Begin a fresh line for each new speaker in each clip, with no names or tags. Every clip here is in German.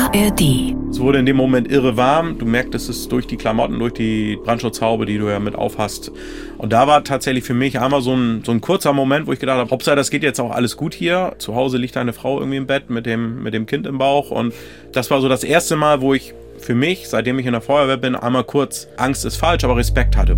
ARD.
Es wurde in dem Moment irre warm. Du merktest es durch die Klamotten, durch die Brandschutzhaube, die du ja mit aufhast. Und da war tatsächlich für mich einmal so ein kurzer Moment, wo ich gedacht habe, Hauptsache, das geht jetzt auch alles gut hier. Zu Hause liegt eine Frau irgendwie im Bett mit dem Kind im Bauch. Und das war so das erste Mal, wo ich für mich, seitdem ich in der Feuerwehr bin, einmal kurz, Angst ist falsch, aber Respekt hatte.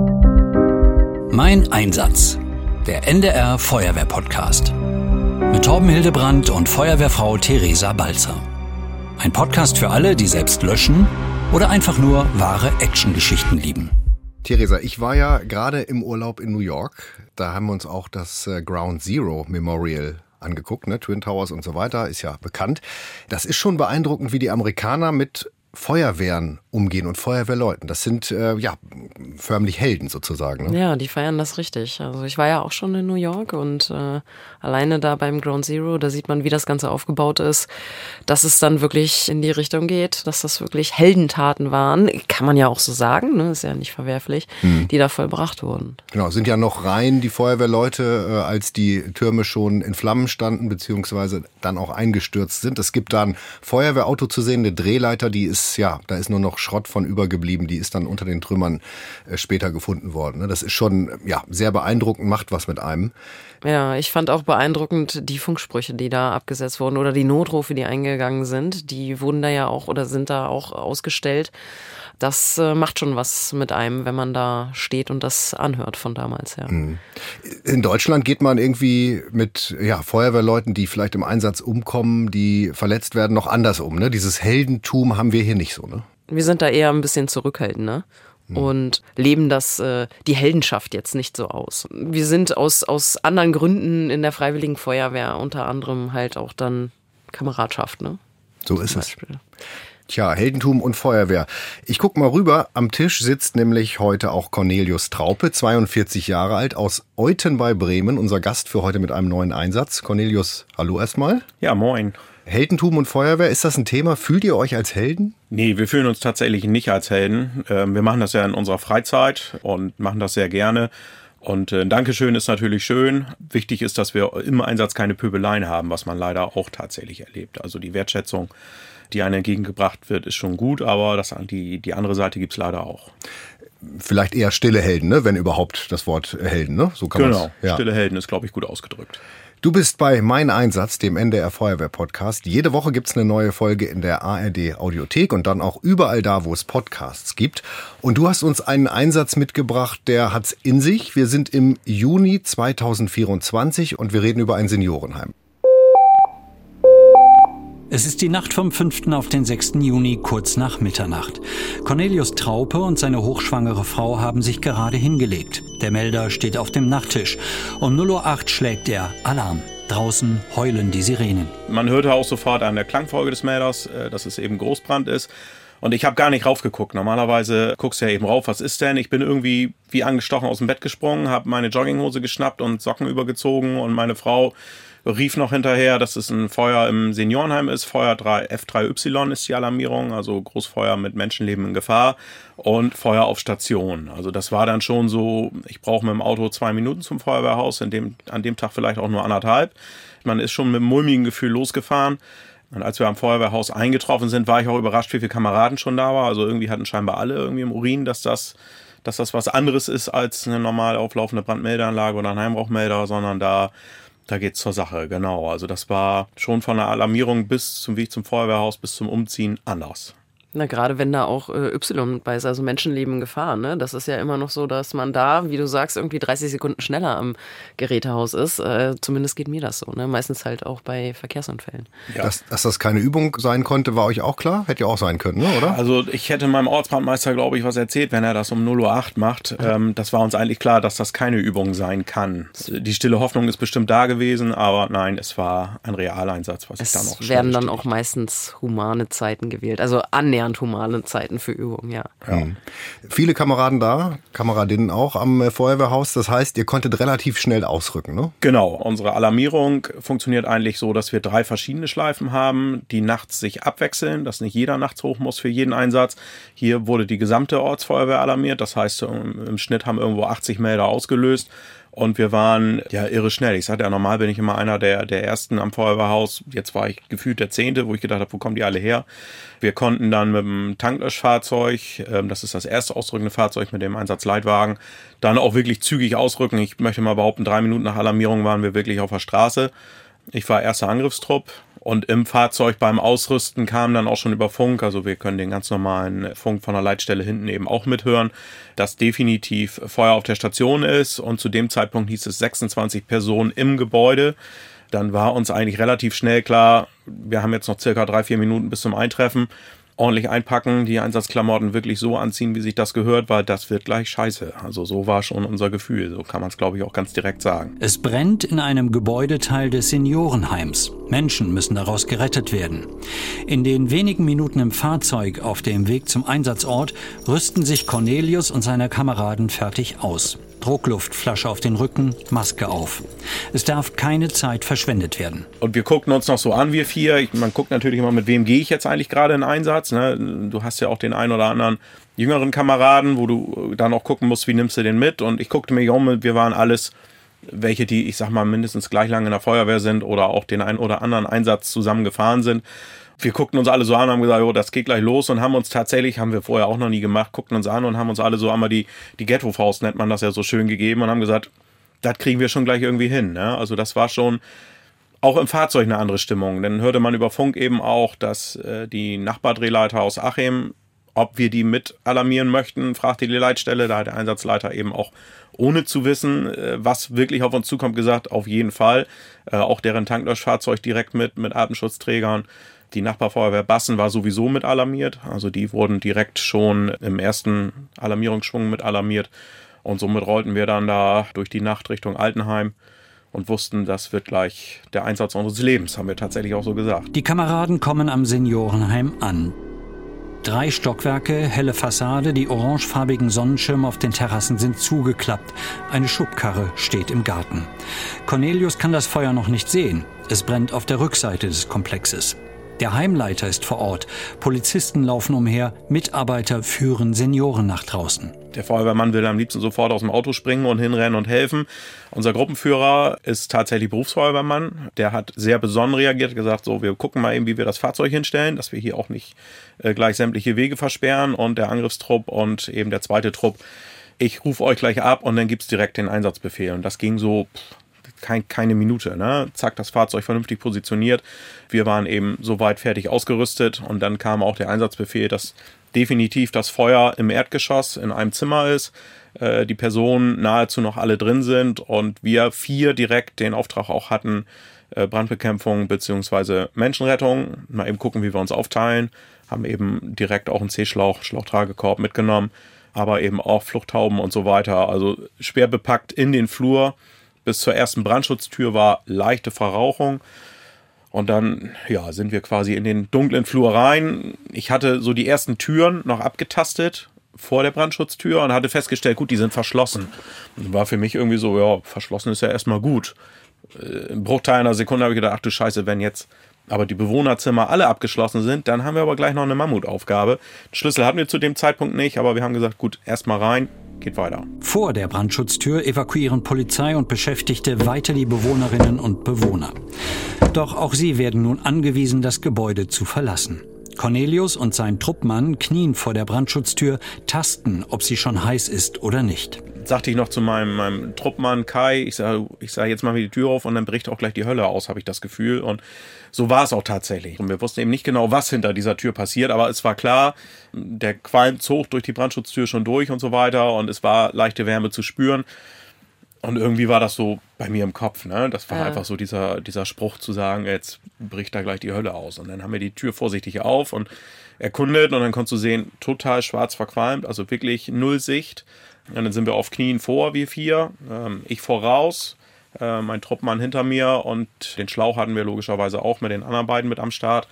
Mein Einsatz. Der NDR Feuerwehr-Podcast. Mit Torben Hildebrandt und Feuerwehrfrau Theresa Balzer. Ein Podcast für alle, die selbst löschen oder einfach nur wahre Actiongeschichten lieben.
Theresa, ich war ja gerade im Urlaub in New York. Da haben wir uns auch das Ground Zero Memorial angeguckt, ne? Twin Towers und so weiter, ist ja bekannt. Das ist schon beeindruckend, wie die Amerikaner mit Feuerwehren umgehen und Feuerwehrleuten. Das sind förmlich Helden sozusagen. Ne?
Ja, die feiern das richtig. Also ich war ja auch schon in New York und alleine da beim Ground Zero, da sieht man, wie das Ganze aufgebaut ist, dass es dann wirklich in die Richtung geht, dass das wirklich Heldentaten waren, kann man ja auch so sagen, ne? Ist ja nicht verwerflich, die da vollbracht wurden.
Genau, sind ja noch rein die Feuerwehrleute, als die Türme schon in Flammen standen, beziehungsweise dann auch eingestürzt sind. Es gibt da ein Feuerwehrauto zu sehen, eine Drehleiter, da ist nur noch Schrott von übergeblieben, die ist dann unter den Trümmern später gefunden worden. Das ist schon sehr beeindruckend, macht was mit einem.
Ja, ich fand auch beeindruckend die Funksprüche, die da abgesetzt wurden oder die Notrufe, die eingegangen sind. Die wurden da ja auch oder sind da auch ausgestellt. Das macht schon was mit einem, wenn man da steht und das anhört von damals, ja.
In Deutschland geht man irgendwie mit Feuerwehrleuten, die vielleicht im Einsatz umkommen, die verletzt werden, noch anders um. Ne? Dieses Heldentum haben wir hier nicht so. Ne?
Wir sind da eher ein bisschen zurückhaltend, ne? Und leben die Heldenschaft jetzt nicht so aus. Wir sind aus anderen Gründen in der Freiwilligen Feuerwehr, unter anderem halt auch dann Kameradschaft, ne?
So ist es. Tja, Heldentum und Feuerwehr. Ich guck mal rüber. Am Tisch sitzt nämlich heute auch Cornelius Traupe, 42 Jahre alt, aus Euthen bei Bremen. Unser Gast für heute mit einem neuen Einsatz. Cornelius, hallo erstmal.
Ja, moin.
Heldentum und Feuerwehr, ist das ein Thema? Fühlt ihr euch als Helden?
Nee, wir fühlen uns tatsächlich nicht als Helden. Wir machen das ja in unserer Freizeit und machen das sehr gerne. Und Dankeschön ist natürlich schön. Wichtig ist, dass wir im Einsatz keine Pöbeleien haben, was man leider auch tatsächlich erlebt. Also die Wertschätzung, die einem entgegengebracht wird, ist schon gut, aber die andere Seite gibt's leider auch.
Vielleicht eher stille Helden, ne? Wenn überhaupt das Wort Helden, ne? So kann
genau, stille Helden ist, glaube ich, gut ausgedrückt.
Du bist bei Mein Einsatz, dem NDR Feuerwehr-Podcast. Jede Woche gibt's eine neue Folge in der ARD-Audiothek und dann auch überall da, wo es Podcasts gibt. Und du hast uns einen Einsatz mitgebracht, der hat's in sich. Wir sind im Juni 2024 und wir reden über ein Seniorenheim.
Es ist die Nacht vom 5. auf den 6. Juni, kurz nach Mitternacht. Cornelius Traupe und seine hochschwangere Frau haben sich gerade hingelegt. Der Melder steht auf dem Nachttisch. Um 0:08 Uhr schlägt er Alarm. Draußen heulen die Sirenen.
Man hörte auch sofort an der Klangfolge des Melders, dass es eben Großbrand ist. Und ich habe gar nicht raufgeguckt. Normalerweise guckst du ja eben rauf, was ist denn? Ich bin irgendwie wie angestochen aus dem Bett gesprungen, habe meine Jogginghose geschnappt und Socken übergezogen und meine Frau rief noch hinterher, dass es ein Feuer im Seniorenheim ist. Feuer F3Y ist die Alarmierung, also Großfeuer mit Menschenleben in Gefahr und Feuer auf Station. Also das war dann schon so, ich brauche mit dem Auto 2 Minuten zum Feuerwehrhaus, an dem Tag vielleicht auch nur 1,5. Man ist schon mit einem mulmigen Gefühl losgefahren. Und als wir am Feuerwehrhaus eingetroffen sind, war ich auch überrascht, wie viele Kameraden schon da waren. Also irgendwie hatten scheinbar alle irgendwie im Urin, dass das was anderes ist als eine normal auflaufende Brandmeldeanlage oder ein Heimrauchmelder, sondern da geht's zur Sache, genau. Also das war schon von der Alarmierung bis zum Weg zum Feuerwehrhaus, bis zum Umziehen anders.
Na, gerade wenn da auch Y bei ist, also Menschenleben in Gefahr, ne? Das ist ja immer noch so, dass man da, wie du sagst, irgendwie 30 Sekunden schneller am Gerätehaus ist. Zumindest geht mir das so, ne? Meistens halt auch bei Verkehrsunfällen.
Ja.
Dass das keine Übung sein konnte, war euch auch klar? Hätte ja auch sein können, ne, oder?
Also ich hätte meinem Ortsbrandmeister, glaube ich, was erzählt, wenn er das um 0:08 Uhr macht. Das war uns eigentlich klar, dass das keine Übung sein kann. Die stille Hoffnung ist bestimmt da gewesen, aber nein, es war ein Realeinsatz, was ich da noch
Es werden dann auch meistens humane Zeiten gewählt, also annähernd humane Zeiten für Übungen, ja.
Viele Kameraden da, Kameradinnen auch am Feuerwehrhaus. Das heißt, ihr konntet relativ schnell ausrücken, ne?
Genau, unsere Alarmierung funktioniert eigentlich so, dass wir 3 verschiedene Schleifen haben, die nachts sich abwechseln, dass nicht jeder nachts hoch muss für jeden Einsatz. Hier wurde die gesamte Ortsfeuerwehr alarmiert, das heißt, im Schnitt haben irgendwo 80 Melder ausgelöst. Und wir waren ja irre schnell. Ich sagte ja, normal bin ich immer einer der Ersten am Feuerwehrhaus. Jetzt war ich gefühlt der 10., wo ich gedacht habe, wo kommen die alle her? Wir konnten dann mit dem Tanklöschfahrzeug, das ist das erste ausrückende Fahrzeug mit dem Einsatzleitwagen, dann auch wirklich zügig ausrücken. Ich möchte mal behaupten, 3 Minuten nach Alarmierung waren wir wirklich auf der Straße. Ich war erster Angriffstrupp. Und im Fahrzeug beim Ausrüsten kam dann auch schon über Funk, also wir können den ganz normalen Funk von der Leitstelle hinten eben auch mithören, dass definitiv Feuer auf der Station ist. Und zu dem Zeitpunkt hieß es 26 Personen im Gebäude. Dann war uns eigentlich relativ schnell klar, wir haben jetzt noch circa 3-4 Minuten bis zum Eintreffen. Ordentlich einpacken, die Einsatzklamotten wirklich so anziehen, wie sich das gehört, weil das wird gleich scheiße. Also so war schon unser Gefühl. So kann man es, glaube ich, auch ganz direkt sagen.
Es brennt in einem Gebäudeteil des Seniorenheims. Menschen müssen daraus gerettet werden. In den wenigen Minuten im Fahrzeug auf dem Weg zum Einsatzort rüsten sich Cornelius und seine Kameraden fertig aus. Druckluftflasche auf den Rücken, Maske auf. Es darf keine Zeit verschwendet werden.
Und wir guckten uns noch so an, wir 4. Man guckt natürlich immer, mit wem gehe ich jetzt eigentlich gerade in Einsatz. Ne? Du hast ja auch den einen oder anderen jüngeren Kameraden, wo du dann auch gucken musst, wie nimmst du den mit. Und ich guckte mich um, wir waren alles welche, die, ich sag mal, mindestens gleich lange in der Feuerwehr sind oder auch den einen oder anderen Einsatz zusammen gefahren sind. Wir guckten uns alle so an und haben gesagt, jo, das geht gleich los, und haben uns tatsächlich, haben wir vorher auch noch nie gemacht, guckten uns an und haben uns alle so einmal die Ghetto-Faust, nennt man das ja so schön, gegeben und haben gesagt, das kriegen wir schon gleich irgendwie hin. Ne? Also das war schon auch im Fahrzeug eine andere Stimmung. Dann hörte man über Funk eben auch, dass die Nachbardrehleiter aus Achim, ob wir die mit alarmieren möchten, fragte die Leitstelle. Da hat der Einsatzleiter eben auch, ohne zu wissen, was wirklich auf uns zukommt, gesagt, auf jeden Fall. Auch deren Tanklöschfahrzeug direkt mit Atemschutzträgern. Die Nachbarfeuerwehr Bassen war sowieso mit alarmiert. Also die wurden direkt schon im ersten Alarmierungsschwung mit alarmiert. Und somit rollten wir dann da durch die Nacht Richtung Altenheim und wussten, das wird gleich der Einsatz unseres Lebens, haben wir tatsächlich auch so gesagt.
Die Kameraden kommen am Seniorenheim an. 3 Stockwerke, helle Fassade, die orangefarbigen Sonnenschirme auf den Terrassen sind zugeklappt. Eine Schubkarre steht im Garten. Cornelius kann das Feuer noch nicht sehen. Es brennt auf der Rückseite des Komplexes. Der Heimleiter ist vor Ort. Polizisten laufen umher, Mitarbeiter führen Senioren nach draußen.
Der Feuerwehrmann will am liebsten sofort aus dem Auto springen und hinrennen und helfen. Unser Gruppenführer ist tatsächlich Berufsfeuerwehrmann. Der hat sehr besonnen reagiert, gesagt, so, wir gucken mal eben, wie wir das Fahrzeug hinstellen, dass wir hier auch nicht gleich sämtliche Wege versperren. Und der Angriffstrupp und eben der zweite Trupp, ich rufe euch gleich ab und dann gibt's direkt den Einsatzbefehl. Und das ging so keine Minute, ne? Zack, das Fahrzeug vernünftig positioniert. Wir waren eben soweit fertig ausgerüstet und dann kam auch der Einsatzbefehl, dass definitiv das Feuer im Erdgeschoss in einem Zimmer ist, die Personen nahezu noch alle drin sind und wir 4 direkt den Auftrag auch hatten, Brandbekämpfung bzw. Menschenrettung. Mal eben gucken, wie wir uns aufteilen. Haben eben direkt auch einen C-Schlauch, Schlauchtragekorb mitgenommen, aber eben auch Fluchthauben und so weiter. Also schwer bepackt in den Flur. Bis zur ersten Brandschutztür war leichte Verrauchung. Und dann sind wir quasi in den dunklen Flur rein. Ich hatte so die ersten Türen noch abgetastet vor der Brandschutztür und hatte festgestellt, gut, die sind verschlossen. Und war für mich irgendwie so, ja, verschlossen ist ja erstmal gut. Im Bruchteil einer Sekunde habe ich gedacht, ach du Scheiße, wenn jetzt aber die Bewohnerzimmer alle abgeschlossen sind, dann haben wir aber gleich noch eine Mammutaufgabe. Den Schlüssel hatten wir zu dem Zeitpunkt nicht, aber wir haben gesagt, gut, erstmal rein. Geht weiter.
Vor der Brandschutztür evakuieren Polizei und Beschäftigte weiter die Bewohnerinnen und Bewohner. Doch auch sie werden nun angewiesen, das Gebäude zu verlassen. Cornelius und sein Truppmann knien vor der Brandschutztür, tasten, ob sie schon heiß ist oder nicht.
Sagte ich noch zu meinem Truppmann Kai, ich sage, jetzt machen wir die Tür auf und dann bricht auch gleich die Hölle aus, habe ich das Gefühl. Und so war es auch tatsächlich. Und wir wussten eben nicht genau, was hinter dieser Tür passiert, aber es war klar, der Qualm zog durch die Brandschutztür schon durch und so weiter und es war leichte Wärme zu spüren. Und irgendwie war das so bei mir im Kopf, ne? Das war einfach so dieser Spruch zu sagen, jetzt bricht da gleich die Hölle aus. Und dann haben wir die Tür vorsichtig auf und erkundet und dann konntest du sehen, total schwarz verqualmt, also wirklich null Sicht. Und dann sind wir auf Knien vor, wir 4, ich voraus, mein Truppmann hinter mir und den Schlauch hatten wir logischerweise auch mit den anderen beiden mit am Start.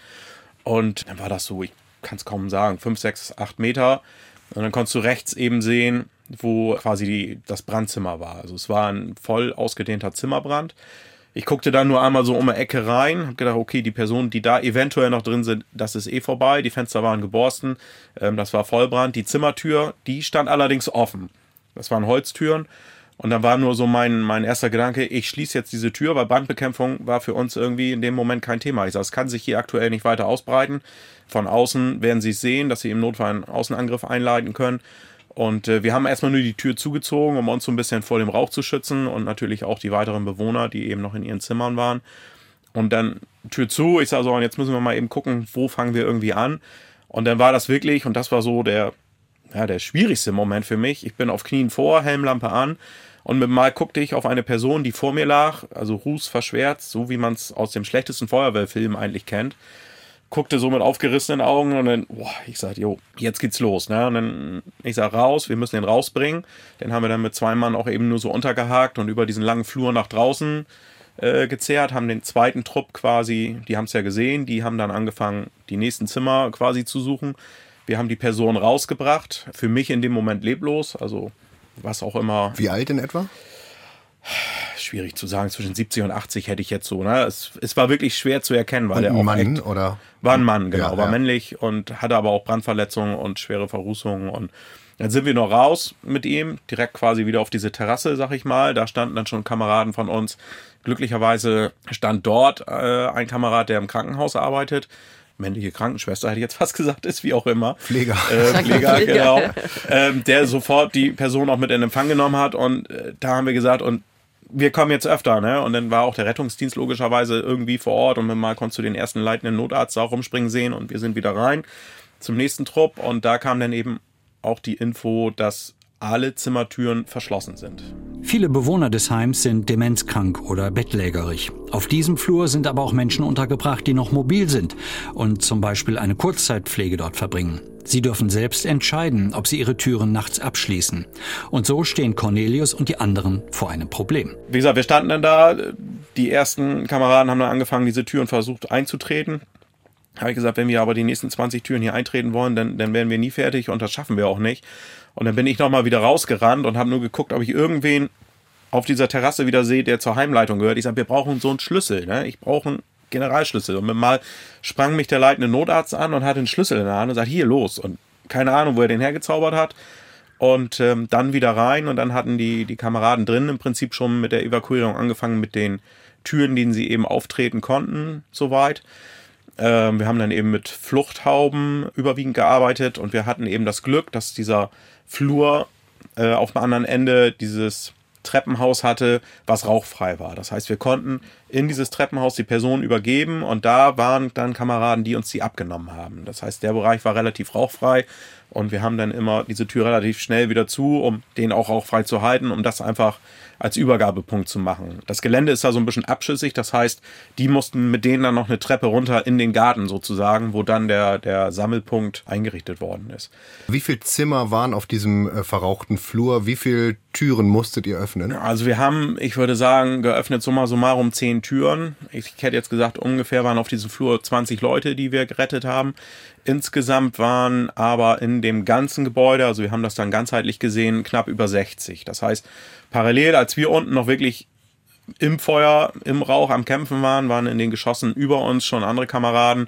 Und dann war das so, ich kann es kaum sagen, 5, 6, 8 Meter. Und dann konntest du rechts eben sehen, wo quasi das Brandzimmer war. Also es war ein voll ausgedehnter Zimmerbrand. Ich guckte dann nur einmal so um eine Ecke rein, habe gedacht, okay, die Personen, die da eventuell noch drin sind, das ist eh vorbei. Die Fenster waren geborsten, das war Vollbrand. Die Zimmertür, die stand allerdings offen. Das waren Holztüren Und dann war nur so mein erster Gedanke, ich schließe jetzt diese Tür, weil Brandbekämpfung war für uns irgendwie in dem Moment kein Thema. Ich sage, es kann sich hier aktuell nicht weiter ausbreiten. Von außen werden sie es sehen, dass sie im Notfall einen Außenangriff einleiten können. Und wir haben erstmal nur die Tür zugezogen, um uns so ein bisschen vor dem Rauch zu schützen und natürlich auch die weiteren Bewohner, die eben noch in ihren Zimmern waren. Und dann Tür zu, ich sage so, und jetzt müssen wir mal eben gucken, wo fangen wir irgendwie an. Und dann war das wirklich, und das war so der schwierigste Moment für mich. Ich bin auf Knien vor, Helmlampe an. Und mit Mal guckte ich auf eine Person, die vor mir lag, also rußverschwärzt, so wie man es aus dem schlechtesten Feuerwehrfilm eigentlich kennt. Guckte so mit aufgerissenen Augen und dann, ich sag, jetzt geht's los. Ne? Und dann, ich sag, raus, wir müssen den rausbringen. Den haben wir dann mit 2 Mann auch eben nur so untergehakt und über diesen langen Flur nach draußen gezerrt, haben den zweiten Trupp quasi, die haben es ja gesehen, die haben dann angefangen, die nächsten Zimmer quasi zu suchen. Wir haben die Person rausgebracht, für mich in dem Moment leblos, also was auch immer.
Wie alt in etwa?
Schwierig zu sagen, zwischen 70 und 80 hätte ich jetzt so. Ne? Es war wirklich schwer zu erkennen, weil
und
der auch
Mann, oder?
War ein Mann, genau,
ja,
war
ja.
männlich und hatte aber auch Brandverletzungen und schwere Verrußungen. Und dann sind wir noch raus mit ihm, direkt quasi wieder auf diese Terrasse, sag ich mal. Da standen dann schon Kameraden von uns. Glücklicherweise stand dort ein Kamerad, der im Krankenhaus arbeitet. Männliche Krankenschwester, hätte ich jetzt fast gesagt, ist wie auch immer.
Pfleger.
Pfleger, genau. Der sofort die Person auch mit in Empfang genommen hat. Und da haben wir gesagt, und wir kommen jetzt öfter, ne? Und dann war auch der Rettungsdienst logischerweise irgendwie vor Ort. Und mal konntest du den ersten leitenden Notarzt auch rumspringen sehen. Und wir sind wieder rein zum nächsten Trupp. Und da kam dann eben auch die Info, dass alle Zimmertüren verschlossen sind.
Viele Bewohner des Heims sind demenzkrank oder bettlägerig. Auf diesem Flur sind aber auch Menschen untergebracht, die noch mobil sind und zum Beispiel eine Kurzzeitpflege dort verbringen. Sie dürfen selbst entscheiden, ob sie ihre Türen nachts abschließen. Und so stehen Cornelius und die anderen vor einem Problem.
Wie gesagt, wir standen dann da. Die ersten Kameraden haben dann angefangen, diese Türen versucht einzutreten. Habe ich gesagt, wenn wir aber die nächsten 20 Türen hier eintreten wollen, dann werden wir nie fertig und das schaffen wir auch nicht. Und dann bin ich nochmal wieder rausgerannt und habe nur geguckt, ob ich irgendwen auf dieser Terrasse wieder sehe, der zur Heimleitung gehört. Ich sage, wir brauchen so einen Schlüssel. Ne? Ich brauche einen Generalschlüssel. Und mal sprang mich der leitende Notarzt an und hatte einen Schlüssel in der Hand und sagt, hier, los. Und keine Ahnung, wo er den hergezaubert hat. Und dann wieder rein. Und dann hatten die Kameraden drin im Prinzip schon mit der Evakuierung angefangen, mit den Türen, denen sie eben auftreten konnten, soweit. Wir haben dann eben mit Fluchthauben überwiegend gearbeitet und wir hatten eben das Glück, dass dieser Flur auf dem anderen Ende dieses Treppenhaus hatte, was rauchfrei war. Das heißt, wir konnten in dieses Treppenhaus die Person übergeben und da waren dann Kameraden, die uns die abgenommen haben. Das heißt, der Bereich war relativ rauchfrei und wir haben dann immer diese Tür relativ schnell wieder zu, um den auch rauchfrei zu halten, um das einfach als Übergabepunkt zu machen. Das Gelände ist da so ein bisschen abschüssig, das heißt, die mussten mit denen dann noch eine Treppe runter in den Garten sozusagen, wo dann der Sammelpunkt eingerichtet worden ist.
Wie viele Zimmer waren auf diesem verrauchten Flur? Wie viele Türen musstet ihr öffnen?
Also wir haben, ich würde sagen, geöffnet summa summarum 10 Türen. Ich hätte jetzt gesagt, ungefähr waren auf diesem Flur 20 Leute, die wir gerettet haben. Insgesamt waren aber in dem ganzen Gebäude, also wir haben das dann ganzheitlich gesehen, knapp über 60. Das heißt, parallel, als wir unten noch wirklich im Feuer, im Rauch am Kämpfen waren in den Geschossen über uns schon andere Kameraden,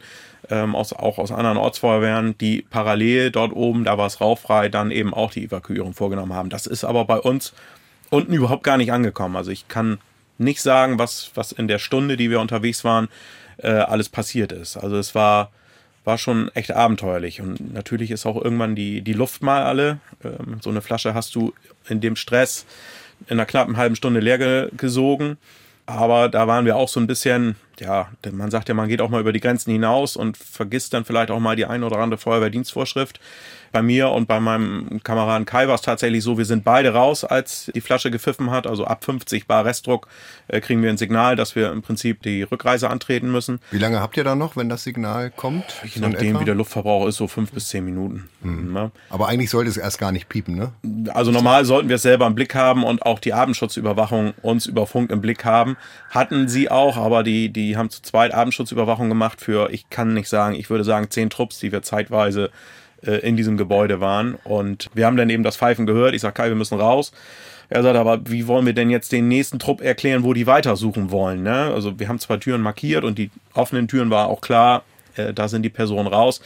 auch aus anderen Ortsfeuerwehren, die parallel dort oben, da war es rauchfrei, dann eben auch die Evakuierung vorgenommen haben. Das ist aber bei uns unten überhaupt gar nicht angekommen. Also ich kann nicht sagen, was in der Stunde, die wir unterwegs waren, alles passiert ist. Also es war schon echt abenteuerlich. Und natürlich ist auch irgendwann die Luft mal alle. So eine Flasche hast du in dem Stress in einer knappen halben Stunde leer gesogen. Aber da waren wir auch so ein bisschen, ja, man sagt ja, man geht auch mal über die Grenzen hinaus und vergisst dann vielleicht auch mal die ein oder andere Feuerwehrdienstvorschrift. Bei mir und bei meinem Kameraden Kai war es tatsächlich so, wir sind beide raus, als die Flasche gepfiffen hat. Also ab 50 bar Restdruck kriegen wir ein Signal, dass wir im Prinzip die Rückreise antreten müssen.
Wie lange habt ihr da noch, wenn das Signal kommt?
Je nachdem, wie der Luftverbrauch ist, so 5 bis 10 Minuten.
Mhm. Aber eigentlich sollte es erst gar nicht piepen, ne?
Also normal sollten wir es selber im Blick haben und auch die Abendschutzüberwachung uns über Funk im Blick haben. Hatten sie auch, aber die haben zu zweit Abendschutzüberwachung gemacht für, ich kann nicht sagen, ich würde sagen 10 Trupps, die wir zeitweise in diesem Gebäude waren. Und wir haben dann eben das Pfeifen gehört. Ich sag, Kai, wir müssen raus. Er sagt, aber wie wollen wir denn jetzt den nächsten Trupp erklären, wo die weitersuchen wollen? Ne? Also wir haben 2 Türen markiert und die offenen Türen war auch klar, da sind die Personen raus.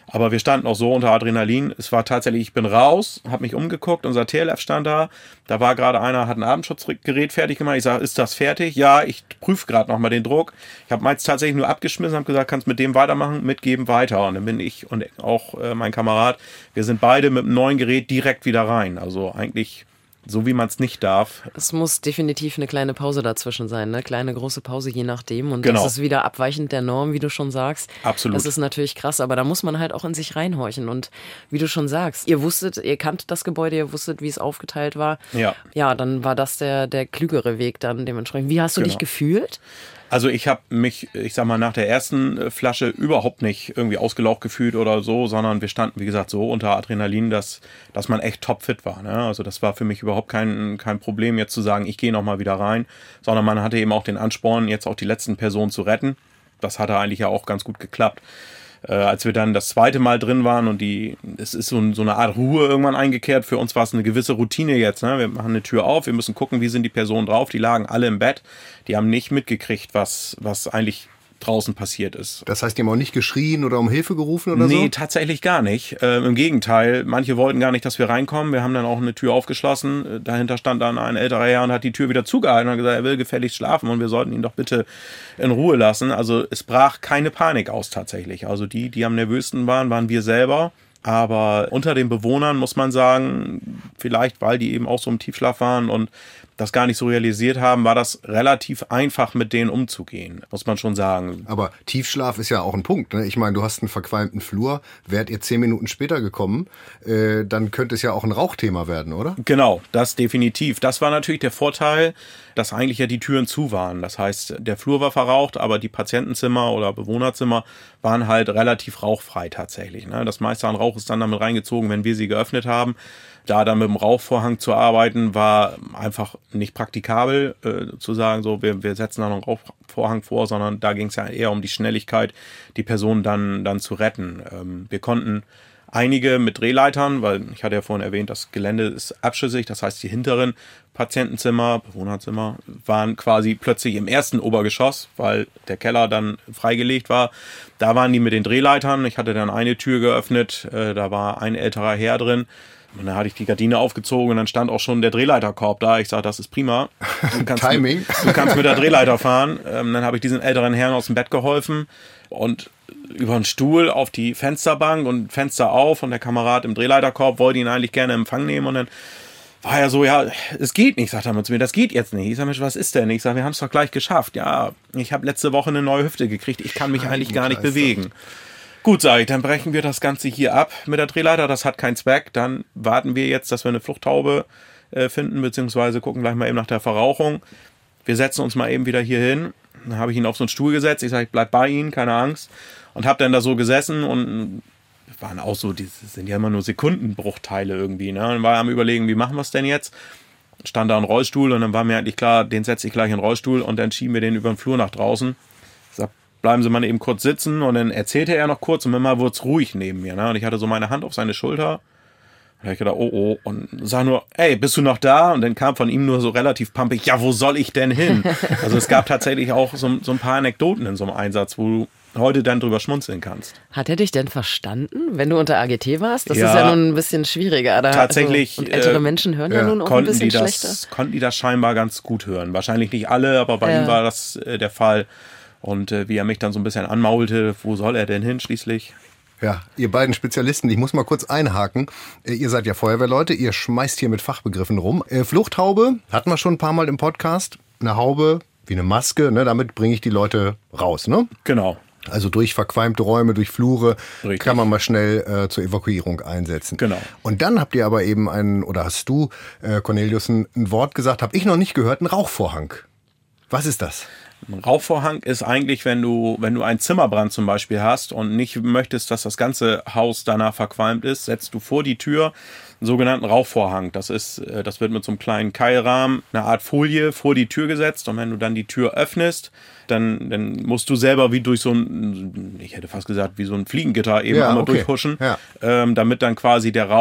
Aber wir standen auch so unter Adrenalin. Es war tatsächlich, ich bin raus, habe mich umgeguckt, unser TLF stand da. Da war gerade einer, hat ein Abendschutzgerät fertig gemacht. Ich sage, ist das fertig? Ja, ich prüfe gerade nochmal den Druck. Ich habe meins tatsächlich nur abgeschmissen, habe gesagt, kannst mit dem weitermachen, mitgeben, weiter. Und dann bin ich und auch mein Kamerad, wir sind beide mit einem neuen Gerät direkt wieder rein. Also eigentlich so, wie man es nicht darf.
Es muss definitiv eine kleine Pause dazwischen sein, ne? Kleine, große Pause, je nachdem. Und
Genau.
Das ist wieder abweichend der Norm, wie du schon sagst.
Absolut.
Das ist natürlich krass, aber da muss man halt auch in sich reinhorchen. Und wie du schon sagst, ihr kanntet das Gebäude, ihr wusstet, wie es aufgeteilt war.
Ja.
Ja, dann war das der klügere Weg dann dementsprechend. Wie hast du dich gefühlt?
Also ich habe mich, ich sag mal, nach der ersten Flasche überhaupt nicht irgendwie ausgelaugt gefühlt oder so, sondern wir standen, wie gesagt, so unter Adrenalin, dass man echt topfit war. Ne? Also das war für mich überhaupt kein Problem, jetzt zu sagen, ich gehe nochmal wieder rein, sondern man hatte eben auch den Ansporn, jetzt auch die letzten Personen zu retten. Das hatte eigentlich ja auch ganz gut geklappt. Als wir dann das zweite Mal drin waren und es ist so eine Art Ruhe irgendwann eingekehrt. Für uns war es eine gewisse Routine jetzt. Ne? Wir machen eine Tür auf, wir müssen gucken, wie sind die Personen drauf. Die lagen alle im Bett. Die haben nicht mitgekriegt, was eigentlich draußen passiert ist.
Das heißt, die haben auch nicht geschrien oder um Hilfe gerufen oder so?
Nee, tatsächlich gar nicht. Im Gegenteil, manche wollten gar nicht, dass wir reinkommen. Wir haben dann auch eine Tür aufgeschlossen. Dahinter stand dann ein älterer Herr und hat die Tür wieder zugehalten und hat gesagt, er will gefälligst schlafen und wir sollten ihn doch bitte in Ruhe lassen. Also es brach keine Panik aus tatsächlich. Also die am nervösten waren wir selber. Aber unter den Bewohnern muss man sagen, vielleicht weil die eben auch so im Tiefschlaf waren und das gar nicht so realisiert haben, war das relativ einfach, mit denen umzugehen, muss man schon sagen.
Aber Tiefschlaf ist ja auch ein Punkt. Ne? Ich meine, du hast einen verqualmten Flur. Wärt ihr 10 Minuten später gekommen, dann könnte es ja auch ein Rauchthema werden, oder?
Genau, das definitiv. Das war natürlich der Vorteil, dass eigentlich ja die Türen zu waren. Das heißt, der Flur war verraucht, aber die Patientenzimmer oder Bewohnerzimmer waren halt relativ rauchfrei tatsächlich. Ne? Das meiste an Rauch ist dann damit reingezogen, wenn wir sie geöffnet haben. Da dann mit dem Rauchvorhang zu arbeiten, war einfach nicht praktikabel, zu sagen, so wir setzen da noch einen Rauchvorhang vor, sondern da ging es ja eher um die Schnelligkeit, die Person dann zu retten. Wir konnten einige mit Drehleitern, weil ich hatte ja vorhin erwähnt, das Gelände ist abschüssig, das heißt die hinteren Patientenzimmer, Bewohnerzimmer waren quasi plötzlich im ersten Obergeschoss, weil der Keller dann freigelegt war. Da waren die mit den Drehleitern. Ich hatte dann eine Tür geöffnet, da war ein älterer Herr drin. Und dann hatte ich die Gardine aufgezogen und dann stand auch schon der Drehleiterkorb da. Ich sage, das ist prima.
Timing.
Du kannst mit der Drehleiter fahren. Dann habe ich diesen älteren Herrn aus dem Bett geholfen und über einen Stuhl auf die Fensterbank und Fenster auf und der Kamerad im Drehleiterkorb wollte ihn eigentlich gerne in Empfang nehmen und dann war er so, ja, es geht nicht, sagt er mal zu mir, das geht jetzt nicht. Ich sage, Mensch, was ist denn? Ich sage, wir haben es doch gleich geschafft. Ja, ich habe letzte Woche eine neue Hüfte gekriegt, ich kann mich eigentlich gar nicht bewegen. Gut, sage ich, dann brechen wir das Ganze hier ab mit der Drehleiter, das hat keinen Zweck. Dann warten wir jetzt, dass wir eine Fluchthaube finden, beziehungsweise gucken gleich mal eben nach der Verrauchung. Wir setzen uns mal eben wieder hier hin. Dann habe ich ihn auf so einen Stuhl gesetzt. Ich sage, ich bleib bei Ihnen, keine Angst. Und habe dann da so gesessen und waren auch so, das sind ja immer nur Sekundenbruchteile irgendwie. Ne? Und war am Überlegen, wie machen wir es denn jetzt? Stand da ein Rollstuhl und dann war mir eigentlich klar, den setze ich gleich in den Rollstuhl und dann schieben wir den über den Flur nach draußen. Ich sag, bleiben Sie mal eben kurz sitzen und dann erzählte er noch kurz und immer wurde es ruhig neben mir. Ne? Und ich hatte so meine Hand auf seine Schulter. Da habe ich gedacht, oh, und sag nur, ey, bist du noch da? Und dann kam von ihm nur so relativ pumpig, ja, wo soll ich denn hin? Also es gab tatsächlich auch so ein paar Anekdoten in so einem Einsatz, wo du heute dann drüber schmunzeln kannst.
Hat er dich denn verstanden, wenn du unter AGT warst? Das ist ja nun ein bisschen schwieriger.
Tatsächlich.
Und ältere Menschen hören ja nun auch ein bisschen schlechter.
Konnten die das scheinbar ganz gut hören. Wahrscheinlich nicht alle, aber bei ihm war das der Fall. Und wie er mich dann so ein bisschen anmaulte, wo soll er denn hin schließlich?
Ja, ihr beiden Spezialisten, ich muss mal kurz einhaken. Ihr seid ja Feuerwehrleute, ihr schmeißt hier mit Fachbegriffen rum. Fluchthaube hatten wir schon ein paar Mal im Podcast. Eine Haube wie eine Maske, ne, damit bringe ich die Leute raus, ne?
Genau.
Also durch verqualmte Räume, durch Flure.
Richtig.
Kann man mal schnell zur Evakuierung einsetzen.
Genau.
Und dann habt ihr aber eben hast du, Cornelius, ein Wort gesagt, habe ich noch nicht gehört, ein Rauchvorhang. Was ist das?
Ein Rauchvorhang ist eigentlich, wenn du einen Zimmerbrand zum Beispiel hast und nicht möchtest, dass das ganze Haus danach verqualmt ist, setzt du vor die Tür einen sogenannten Rauchvorhang. Das wird mit so einem kleinen Keilrahmen, eine Art Folie vor die Tür gesetzt und wenn du dann die Tür öffnest, dann musst du selber wie durch so ein, ich hätte fast gesagt, wie so ein Fliegengitter eben einmal durchhuschen, damit dann quasi der Rauch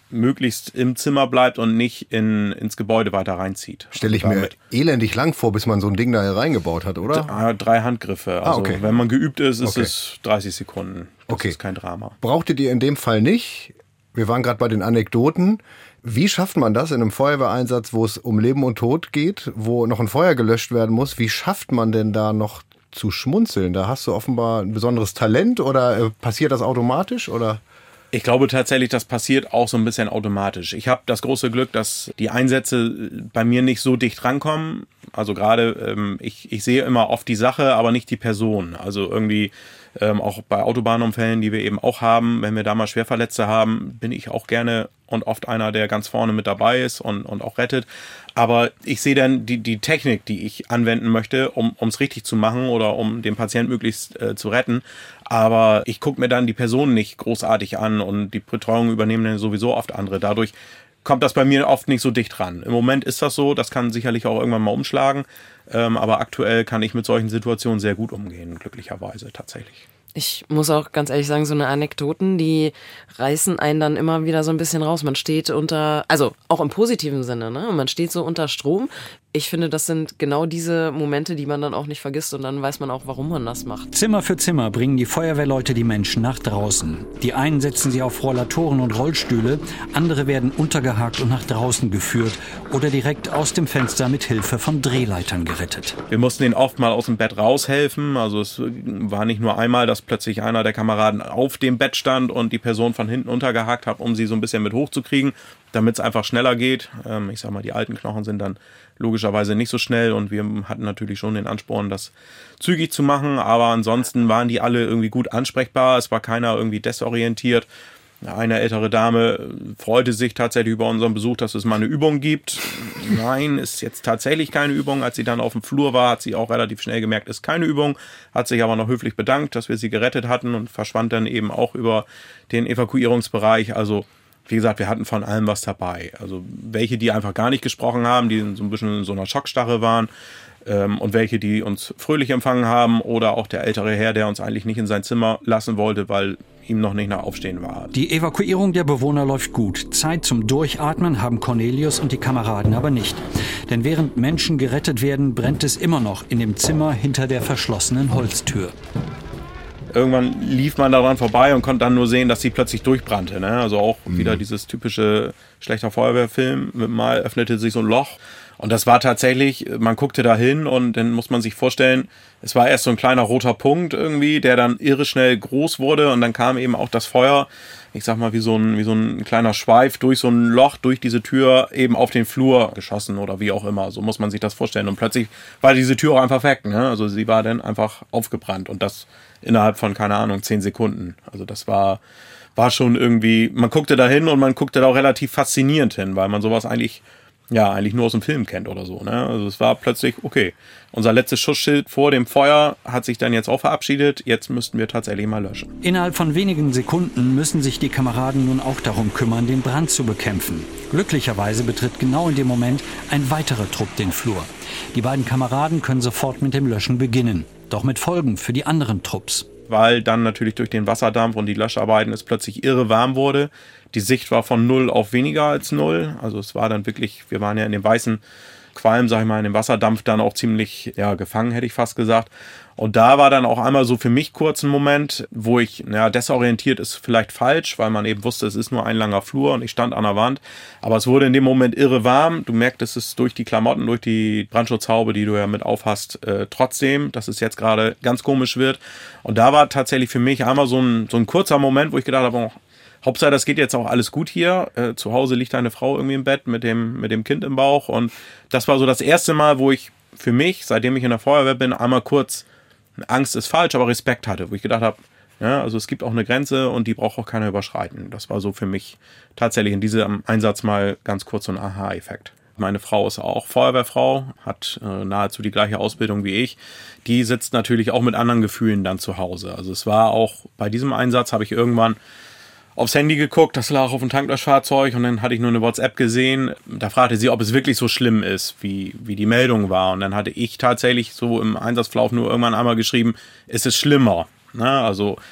möglichst im Zimmer bleibt und nicht ins Gebäude weiter reinzieht.
Stelle ich mir elendig lang vor, bis man so ein Ding da reingebaut hat, oder?
3 Handgriffe. Also
okay.
Wenn man geübt ist, ist es 30 Sekunden. Das ist kein Drama.
Brauchtet ihr in dem Fall nicht? Wir waren gerade bei den Anekdoten. Wie schafft man das in einem Feuerwehreinsatz, wo es um Leben und Tod geht, wo noch ein Feuer gelöscht werden muss? Wie schafft man denn da noch zu schmunzeln? Da hast du offenbar ein besonderes Talent oder passiert das automatisch oder?
Ich glaube tatsächlich, das passiert auch so ein bisschen automatisch. Ich habe das große Glück, dass die Einsätze bei mir nicht so dicht rankommen. Also gerade, ich sehe immer oft die Sache, aber nicht die Person. Also irgendwie auch bei Autobahnunfällen, die wir eben auch haben, wenn wir da mal Schwerverletzte haben, bin ich auch gerne und oft einer, der ganz vorne mit dabei ist und auch rettet. Aber ich sehe dann die Technik, die ich anwenden möchte, um es richtig zu machen oder um den Patienten möglichst zu retten. Aber ich gucke mir dann die Person nicht großartig an und die Betreuung übernehmen dann sowieso oft andere. Dadurch kommt das bei mir oft nicht so dicht ran. Im Moment ist das so, das kann sicherlich auch irgendwann mal umschlagen. Aber aktuell kann ich mit solchen Situationen sehr gut umgehen, glücklicherweise tatsächlich.
Ich muss auch ganz ehrlich sagen, so eine Anekdoten, die reißen einen dann immer wieder so ein bisschen raus. Man steht unter, also auch im positiven Sinne, ne? Man steht so unter Strom. Ich finde, das sind genau diese Momente, die man dann auch nicht vergisst und dann weiß man auch, warum man das macht.
Zimmer für Zimmer bringen die Feuerwehrleute die Menschen nach draußen. Die einen setzen sie auf Rollatoren und Rollstühle, andere werden untergehakt und nach draußen geführt oder direkt aus dem Fenster mit Hilfe von Drehleitern gerettet.
Wir mussten ihnen oft mal aus dem Bett raushelfen. Also es war nicht nur einmal, dass plötzlich einer der Kameraden auf dem Bett stand und die Person von hinten untergehakt hat, um sie so ein bisschen mit hochzukriegen, damit es einfach schneller geht. Ich sag mal, die alten Knochen sind dann logischerweise nicht so schnell und wir hatten natürlich schon den Ansporn, das zügig zu machen, aber ansonsten waren die alle irgendwie gut ansprechbar, es war keiner irgendwie desorientiert. Eine ältere Dame freute sich tatsächlich über unseren Besuch, dass es mal eine Übung gibt. Nein, ist jetzt tatsächlich keine Übung. Als sie dann auf dem Flur war, hat sie auch relativ schnell gemerkt, ist keine Übung, hat sich aber noch höflich bedankt, dass wir sie gerettet hatten und verschwand dann eben auch über den Evakuierungsbereich. Also wie gesagt, wir hatten von allem was dabei. Also welche, die einfach gar nicht gesprochen haben, die so ein bisschen in so einer Schockstarre waren und welche, die uns fröhlich empfangen haben oder auch der ältere Herr, der uns eigentlich nicht in sein Zimmer lassen wollte, weil ihm noch nicht nach Aufstehen war.
Die Evakuierung der Bewohner läuft gut. Zeit zum Durchatmen haben Cornelius und die Kameraden aber nicht. Denn während Menschen gerettet werden, brennt es immer noch in dem Zimmer hinter der verschlossenen Holztür.
Irgendwann lief man daran vorbei und konnte dann nur sehen, dass sie plötzlich durchbrannte. Ne? Also auch wieder dieses typische schlechter Feuerwehrfilm. Mal öffnete sich so ein Loch. Und das war tatsächlich, man guckte da hin und dann muss man sich vorstellen, es war erst so ein kleiner roter Punkt irgendwie, der dann irre schnell groß wurde und dann kam eben auch das Feuer, ich sag mal wie so ein kleiner Schweif durch so ein Loch, durch diese Tür eben auf den Flur geschossen oder wie auch immer. So muss man sich das vorstellen. Und plötzlich war diese Tür auch einfach weg. Ne? Also sie war dann einfach aufgebrannt und das innerhalb von, keine Ahnung, 10 Sekunden. Also das war schon irgendwie, man guckte da hin und man guckte da auch relativ faszinierend hin, weil man sowas eigentlich nur aus dem Film kennt oder so. Ne? Also es war plötzlich, okay, unser letztes Schutzschild vor dem Feuer hat sich dann jetzt auch verabschiedet, jetzt müssten wir tatsächlich mal löschen.
Innerhalb von wenigen Sekunden müssen sich die Kameraden nun auch darum kümmern, den Brand zu bekämpfen. Glücklicherweise betritt genau in dem Moment ein weiterer Trupp den Flur. Die beiden Kameraden können sofort mit dem Löschen beginnen, doch mit Folgen für die anderen Trupps.
Weil dann natürlich durch den Wasserdampf und die Löscharbeiten es plötzlich irre warm wurde. Die Sicht war von 0 auf weniger als 0. Also es war dann wirklich, wir waren ja in dem weißen Qualm, sag ich mal, in dem Wasserdampf dann auch ziemlich gefangen, hätte ich fast gesagt. Und da war dann auch einmal so für mich kurz ein Moment, wo ich, desorientiert ist vielleicht falsch, weil man eben wusste, es ist nur ein langer Flur und ich stand an der Wand. Aber es wurde in dem Moment irre warm. Du merktest es durch die Klamotten, durch die Brandschutzhaube, die du ja mit aufhast, trotzdem, dass es jetzt gerade ganz komisch wird. Und da war tatsächlich für mich einmal so ein kurzer Moment, wo ich gedacht habe, Hauptsache, das geht jetzt auch alles gut hier. Zu Hause liegt eine Frau irgendwie im Bett mit dem Kind im Bauch. Und das war so das erste Mal, wo ich für mich, seitdem ich in der Feuerwehr bin, einmal kurz, Angst ist falsch, aber Respekt hatte. Wo ich gedacht habe, also es gibt auch eine Grenze und die braucht auch keiner überschreiten. Das war so für mich tatsächlich in diesem Einsatz mal ganz kurz so ein Aha-Effekt. Meine Frau ist auch Feuerwehrfrau, hat nahezu die gleiche Ausbildung wie ich. Die sitzt natürlich auch mit anderen Gefühlen dann zu Hause. Also es war auch, bei diesem Einsatz habe ich irgendwann aufs Handy geguckt, das lag auf dem Tanklöschfahrzeug und dann hatte ich nur eine WhatsApp gesehen. Da fragte sie, ob es wirklich so schlimm ist, wie die Meldung war. Und dann hatte ich tatsächlich so im Einsatzverlauf nur irgendwann einmal geschrieben, ist es schlimmer? Also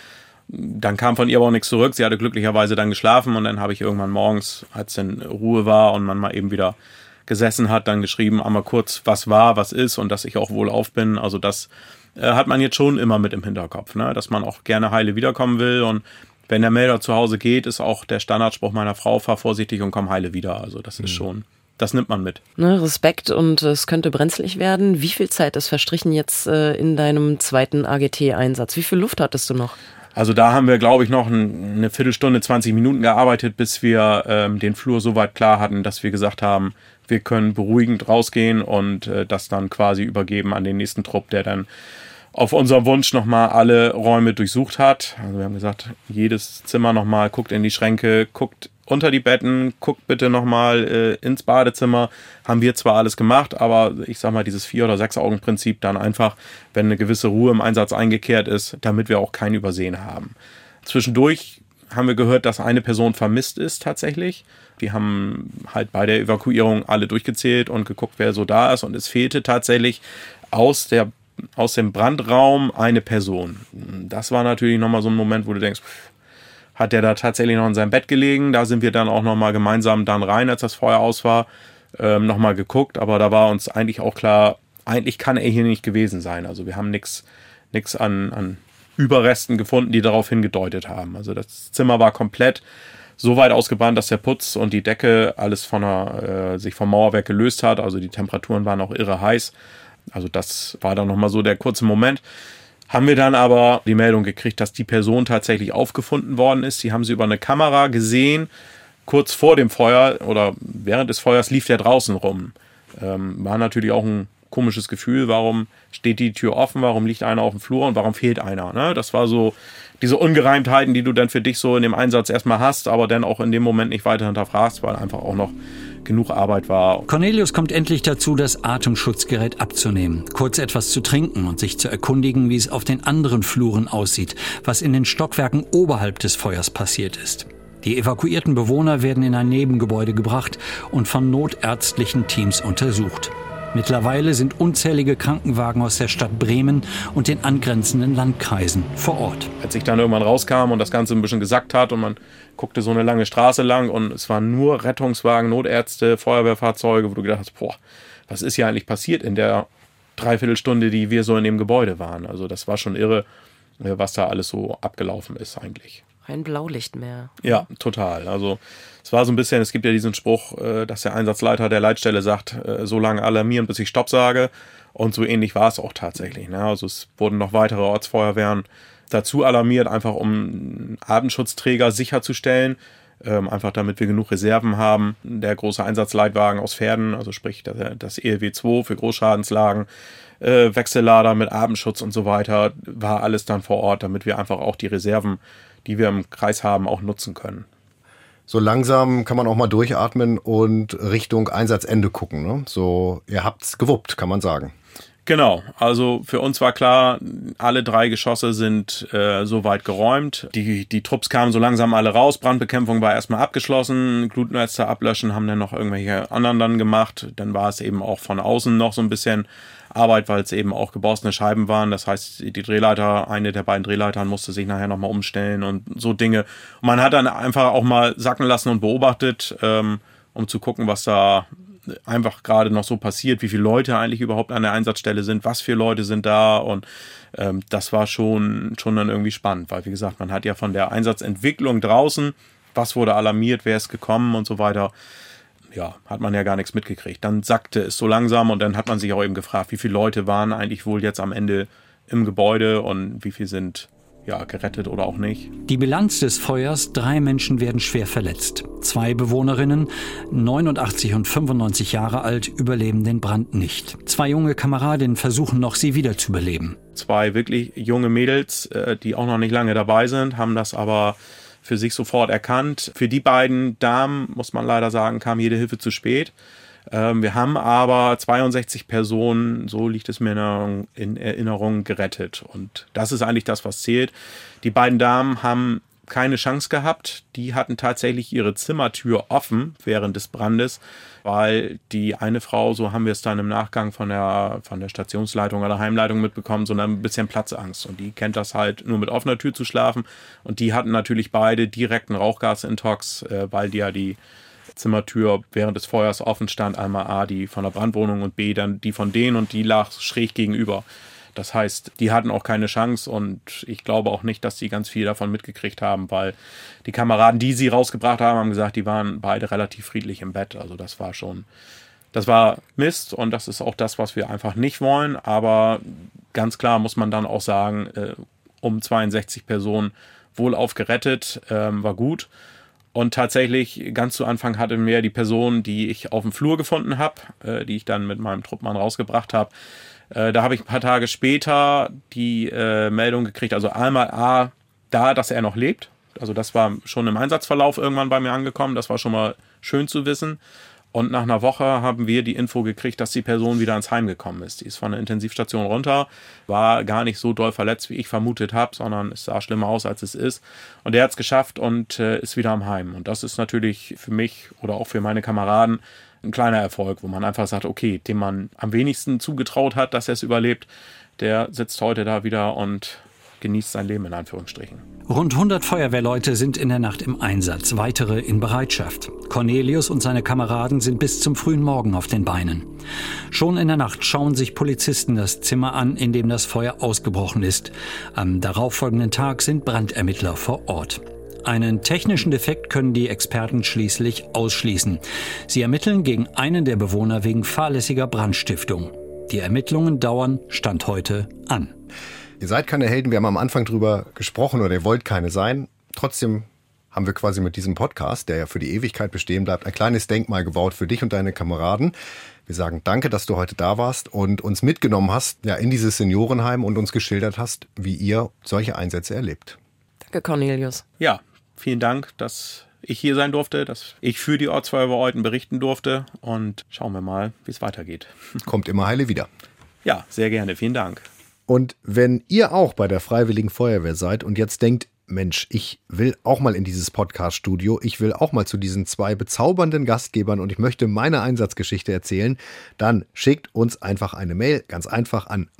Dann kam von ihr aber auch nichts zurück. Sie hatte glücklicherweise dann geschlafen und dann habe ich irgendwann morgens, als dann Ruhe war und man mal eben wieder gesessen hat, dann geschrieben, einmal kurz, was war, was ist und dass ich auch wohlauf bin. Also das hat man jetzt schon immer mit im Hinterkopf, ne? Dass man auch gerne heile wiederkommen will. Und wenn der Melder zu Hause geht, ist auch der Standardspruch meiner Frau, fahr vorsichtig und komm heile wieder. Also das ist schon, das nimmt man mit.
Ne, Respekt, und es könnte brenzlig werden. Wie viel Zeit ist verstrichen jetzt in deinem zweiten AGT-Einsatz? Wie viel Luft hattest du noch?
Also da haben wir, glaube ich, noch eine Viertelstunde, 20 Minuten gearbeitet, bis wir den Flur so weit klar hatten, dass wir gesagt haben, wir können beruhigend rausgehen und das dann quasi übergeben an den nächsten Trupp, der dann auf unseren Wunsch nochmal alle Räume durchsucht hat. Also wir haben gesagt, jedes Zimmer nochmal, guckt in die Schränke, guckt unter die Betten, guckt bitte nochmal ins Badezimmer. Haben wir zwar alles gemacht, aber ich sag mal, dieses 4- oder 6-Augen-Prinzip dann einfach, wenn eine gewisse Ruhe im Einsatz eingekehrt ist, damit wir auch keinen übersehen haben. Zwischendurch haben wir gehört, dass eine Person vermisst ist tatsächlich. Die haben halt bei der Evakuierung alle durchgezählt und geguckt, wer so da ist. Und es fehlte tatsächlich aus dem Brandraum eine Person. Das war natürlich nochmal so ein Moment, wo du denkst, hat der da tatsächlich noch in seinem Bett gelegen? Da sind wir dann auch nochmal gemeinsam dann rein, als das Feuer aus war, nochmal geguckt. Aber da war uns eigentlich auch klar, eigentlich kann er hier nicht gewesen sein. Also wir haben nichts an Überresten gefunden, die darauf hingedeutet haben. Also das Zimmer war komplett so weit ausgebrannt, dass der Putz und die Decke alles sich vom Mauerwerk gelöst hat. Also die Temperaturen waren auch irre heiß. Also das war dann nochmal so der kurze Moment. Haben wir dann aber die Meldung gekriegt, dass die Person tatsächlich aufgefunden worden ist. Die haben sie über eine Kamera gesehen. Kurz vor dem Feuer oder während des Feuers lief der draußen rum. War natürlich auch ein komisches Gefühl. Warum steht die Tür offen? Warum liegt einer auf dem Flur und warum fehlt einer? Ne? Das war so diese Ungereimtheiten, die du dann für dich so in dem Einsatz erstmal hast, aber dann auch in dem Moment nicht weiter hinterfragst, weil einfach auch noch genug Arbeit war.
Cornelius kommt endlich dazu, das Atemschutzgerät abzunehmen, kurz etwas zu trinken und sich zu erkundigen, wie es auf den anderen Fluren aussieht, was in den Stockwerken oberhalb des Feuers passiert ist. Die evakuierten Bewohner werden in ein Nebengebäude gebracht und von notärztlichen Teams untersucht. Mittlerweile sind unzählige Krankenwagen aus der Stadt Bremen und den angrenzenden Landkreisen vor Ort.
Als ich dann irgendwann rauskam und das Ganze ein bisschen gesackt hat und man guckte so eine lange Straße lang und es waren nur Rettungswagen, Notärzte, Feuerwehrfahrzeuge, wo du gedacht hast, boah, was ist hier eigentlich passiert in der Dreiviertelstunde, die wir so in dem Gebäude waren. Also das war schon irre, was da alles so abgelaufen ist eigentlich.
Ein Blaulichtmeer.
Ja, total. Also es war so ein bisschen, es gibt ja diesen Spruch, dass der Einsatzleiter der Leitstelle sagt, so lange alarmieren, bis ich Stopp sage. Und so ähnlich war es auch tatsächlich. Ne? Also es wurden noch weitere Ortsfeuerwehren dazu alarmiert, einfach um Atemschutzträger sicherzustellen. Einfach damit wir genug Reserven haben. Der große Einsatzleitwagen aus Pferden, also sprich das ELW 2 für Großschadenslagen, Wechsellader mit Atemschutz und so weiter, war alles dann vor Ort, damit wir einfach auch die Reserven, die wir im Kreis haben, auch nutzen können.
So langsam kann man auch mal durchatmen und Richtung Einsatzende gucken. Ne? So, ihr habt's gewuppt, kann man sagen.
Genau, also für uns war klar, alle 3 Geschosse sind soweit geräumt. Die Trupps kamen so langsam alle raus, Brandbekämpfung war erstmal abgeschlossen, Glutnester ablöschen haben dann noch irgendwelche anderen dann gemacht. Dann war es eben auch von außen noch so ein bisschen Arbeit, weil es eben auch geborstene Scheiben waren. Das heißt, die Drehleiter, eine der beiden Drehleitern musste sich nachher nochmal umstellen und so Dinge. Und man hat dann einfach auch mal sacken lassen und beobachtet, um zu gucken, was da einfach gerade noch so passiert, wie viele Leute eigentlich überhaupt an der Einsatzstelle sind, was für Leute sind da, und das war schon dann irgendwie spannend, weil wie gesagt, man hat ja von der Einsatzentwicklung draußen, was wurde alarmiert, wer ist gekommen und so weiter, ja, hat man ja gar nichts mitgekriegt. Dann sackte es so langsam und dann hat man sich auch eben gefragt, wie viele Leute waren eigentlich wohl jetzt am Ende im Gebäude und wie viele sind gerettet oder auch nicht.
Die Bilanz des Feuers: 3 Menschen werden schwer verletzt. 2 Bewohnerinnen, 89 und 95 Jahre alt, überleben den Brand nicht. 2 junge Kameradinnen versuchen noch, sie wiederzubeleben.
2 wirklich junge Mädels, die auch noch nicht lange dabei sind, haben das aber für sich sofort erkannt. Für die beiden Damen, muss man leider sagen, kam jede Hilfe zu spät. Wir haben aber 62 Personen, so liegt es mir in Erinnerung, gerettet. Und das ist eigentlich das, was zählt. Die beiden Damen haben keine Chance gehabt. Die hatten tatsächlich ihre Zimmertür offen während des Brandes, weil die eine Frau, so haben wir es dann im Nachgang von der Stationsleitung oder Heimleitung mitbekommen, so ein bisschen Platzangst. Und die kennt das halt, nur mit offener Tür zu schlafen. Und die hatten natürlich beide direkten Rauchgasintox, weil die ja die Zimmertür während des Feuers offen stand. Einmal A, die von der Brandwohnung und B, dann die von denen und die lag schräg gegenüber. Das heißt, die hatten auch keine Chance und ich glaube auch nicht, dass die ganz viel davon mitgekriegt haben, weil die Kameraden, die sie rausgebracht haben, haben gesagt, die waren beide relativ friedlich im Bett. Also das war Mist und das ist auch das, was wir einfach nicht wollen. Aber ganz klar muss man dann auch sagen, 62 Personen wohlauf gerettet, war gut. Und tatsächlich, ganz zu Anfang hatte mir die Person, die ich auf dem Flur gefunden habe, die ich dann mit meinem Truppmann rausgebracht habe, da habe ich ein paar Tage später die Meldung gekriegt, also einmal dass er noch lebt. Also das war schon im Einsatzverlauf irgendwann bei mir angekommen. Das war schon mal schön zu wissen. Und nach einer Woche haben wir die Info gekriegt, dass die Person wieder ins Heim gekommen ist. Die ist von der Intensivstation runter, war gar nicht so doll verletzt, wie ich vermutet habe, sondern es sah schlimmer aus, als es ist. Und der hat es geschafft und ist wieder am Heim. Und das ist natürlich für mich oder auch für meine Kameraden ein kleiner Erfolg, wo man einfach sagt, okay, dem man am wenigsten zugetraut hat, dass er es überlebt, der sitzt heute da wieder und genießt sein Leben in Anführungsstrichen.
Rund 100 Feuerwehrleute sind in der Nacht im Einsatz, weitere in Bereitschaft. Cornelius und seine Kameraden sind bis zum frühen Morgen auf den Beinen. Schon in der Nacht schauen sich Polizisten das Zimmer an, in dem das Feuer ausgebrochen ist. Am darauffolgenden Tag sind Brandermittler vor Ort. Einen technischen Defekt können die Experten schließlich ausschließen. Sie ermitteln gegen einen der Bewohner wegen fahrlässiger Brandstiftung. Die Ermittlungen dauern Stand heute an.
Ihr seid keine Helden, wir haben am Anfang drüber gesprochen oder ihr wollt keine sein. Trotzdem haben wir quasi mit diesem Podcast, der ja für die Ewigkeit bestehen bleibt, ein kleines Denkmal gebaut für dich und deine Kameraden. Wir sagen danke, dass du heute da warst und uns mitgenommen hast, ja, in dieses Seniorenheim und uns geschildert hast, wie ihr solche Einsätze erlebt.
Danke, Cornelius.
Ja, vielen Dank, dass ich hier sein durfte, dass ich für die Ortsfeuerwehr Olten berichten durfte und schauen wir mal, wie es weitergeht.
Kommt immer heile wieder.
Ja, sehr gerne. Vielen Dank.
Und wenn ihr auch bei der Freiwilligen Feuerwehr seid und jetzt denkt, Mensch, ich will auch mal in dieses Podcast-Studio, ich will auch mal zu diesen 2 bezaubernden Gastgebern und ich möchte meine Einsatzgeschichte erzählen, dann schickt uns einfach eine Mail, ganz einfach an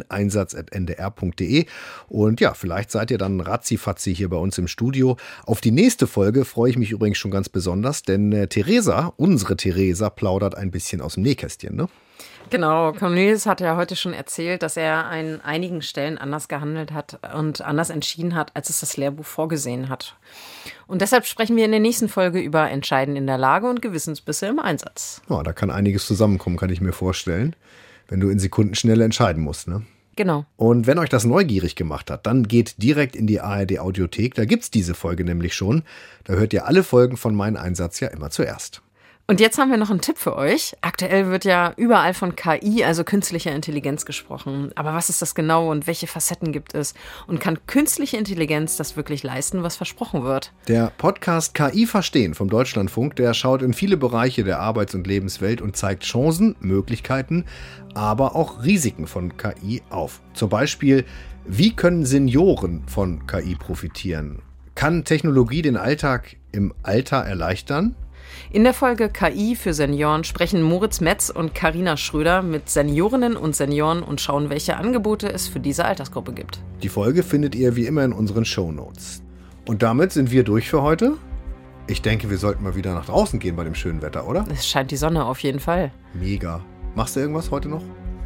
meineinsatz@ndr.de und ja, vielleicht seid ihr dann ratzifatzi hier bei uns im Studio. Auf die nächste Folge freue ich mich übrigens schon ganz besonders, denn Theresa, unsere Theresa, plaudert ein bisschen aus dem Nähkästchen, ne?
Genau, Cornelius hat ja heute schon erzählt, dass er an einigen Stellen anders gehandelt hat und anders entschieden hat, als es das Lehrbuch vorgesehen hat. Und deshalb sprechen wir in der nächsten Folge über Entscheiden in der Lage und Gewissensbisse im Einsatz.
Ja, da kann einiges zusammenkommen, kann ich mir vorstellen, wenn du in Sekundenschnelle entscheiden musst, ne?
Genau.
Und wenn euch das neugierig gemacht hat, dann geht direkt in die ARD-Audiothek, da gibt's diese Folge nämlich schon. Da hört ihr alle Folgen von Mein Einsatz ja immer zuerst.
Und jetzt haben wir noch einen Tipp für euch. Aktuell wird ja überall von KI, also künstlicher Intelligenz, gesprochen. Aber was ist das genau und welche Facetten gibt es? Und kann künstliche Intelligenz das wirklich leisten, was versprochen wird?
Der Podcast KI Verstehen vom Deutschlandfunk, der schaut in viele Bereiche der Arbeits- und Lebenswelt und zeigt Chancen, Möglichkeiten, aber auch Risiken von KI auf. Zum Beispiel, wie können Senioren von KI profitieren? Kann Technologie den Alltag im Alter erleichtern?
In der Folge KI für Senioren sprechen Moritz Metz und Carina Schröder mit Seniorinnen und Senioren und schauen, welche Angebote es für diese Altersgruppe gibt.
Die Folge findet ihr wie immer in unseren Shownotes. Und damit sind wir durch für heute. Ich denke, wir sollten mal wieder nach draußen gehen bei dem schönen Wetter, oder?
Es scheint die Sonne auf jeden Fall.
Mega. Machst du irgendwas heute noch?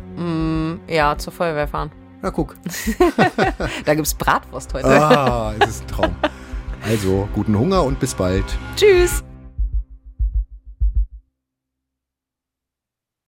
Ja, zur Feuerwehr fahren.
Na, guck.
Da gibt's Bratwurst heute.
Es ist ein Traum. Also, guten Hunger und bis bald.
Tschüss.